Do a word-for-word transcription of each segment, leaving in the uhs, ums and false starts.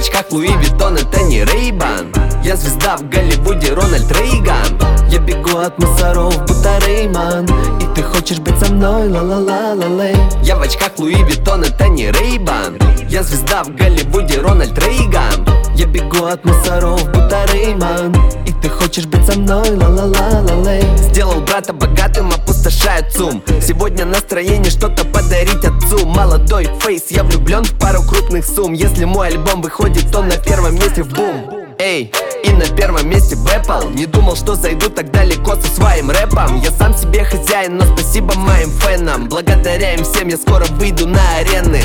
очках Луи Виттон, это не Рейбан. Я звезда в Голливуде, Рональд Рейган. Я бегу от мусоров, будто Рейман. И ты хочешь быть со мной, ла-ла-ла-ла-лей. Я в очках Луи Виттон, это не Рейбан. Я звезда в Голливуде, Рональд Рейган. Я бегу от мусоров, будто Рейман. И ты хочешь быть со мной, ла-ла-ла-ла-лей. Сделал брата богатым, опустошает сумм. Сегодня настроение что-то подарить отцу. Молодой фейс, я влюблен в пару крупных сумм. Если мой альбом выходит, то на первом месте в бум. Эй, и на первом месте в Apple. Не думал, что зайду так далеко со своим рэпом. Я сам себе хозяин, но спасибо моим фенам. Благодаря им всем я скоро выйду на арены.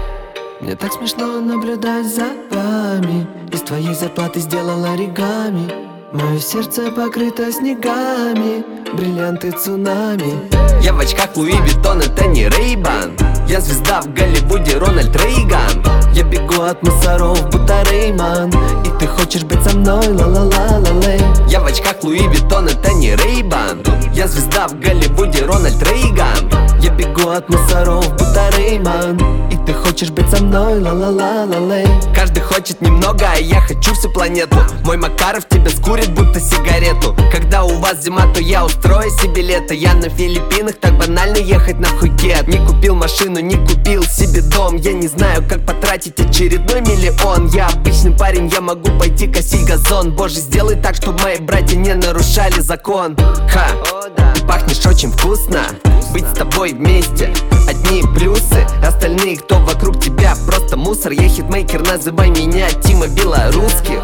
Мне так смешно наблюдать за вами. Из твоей зарплаты сделал оригами. Мое сердце покрыто снегами, бриллианты цунами. Я в очках Луи Виттон, это не Рейбан. Я звезда в Голливуде, Рональд Рейган. Я бегу от мусоров, будто Рейман. И ты хочешь быть со мной, ла-ла-ла-ла-лей. Я в очках Луи Виттон, это не Рейбан. Я звезда в Голливуде, Рональд Рейган. Я бегу от мусоров, будто Рейман. И ты хочешь быть со мной, ла-ла-ла-ла-лей. Каждый хочет немного, а я хочу всю планету. Мой Макаров тебя скурит, будто сигарету. Когда у вас зима, то я устрою себе лето. Я на Филиппинах, так банально ехать на Пхукет. Не купил машину, не купил себе дом. Я не знаю, как потратить очередной миллион. Я обычный парень, я могу пойти косить газон. Боже, сделай так, чтобы мои братья не нарушали закон. Ха, ты пахнешь очень вкусно. Быть с тобой вместе одни плюсы. Остальные, кто вокруг тебя, просто мусор. Я хитмейкер, называй меня Тима Белорусских.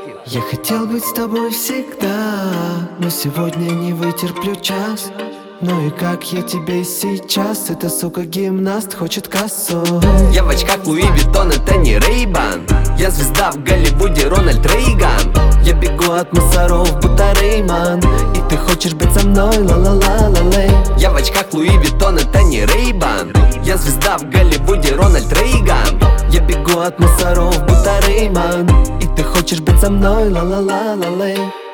Я хотел быть с тобой всегда, но сегодня не вытерплю час. Ну и как я тебе сейчас? Эта сука гимнаст хочет кассу. Я в очках Луи Виттон, это не Рейбан. Я звезда в Голливуде, Рональд Рейган. Я бегу от мусоров, будто Рейман. И ты хочешь быть со мной, ла-ла-ла-ла-лей. Я в очках Луи Виттон, это не Рейбан. Я звезда в Голливуде, Рональд Рейган. Я бегу от мусоров, будто Рейман. И ты хочешь быть со мной, ла-ла-ла-ла-лей.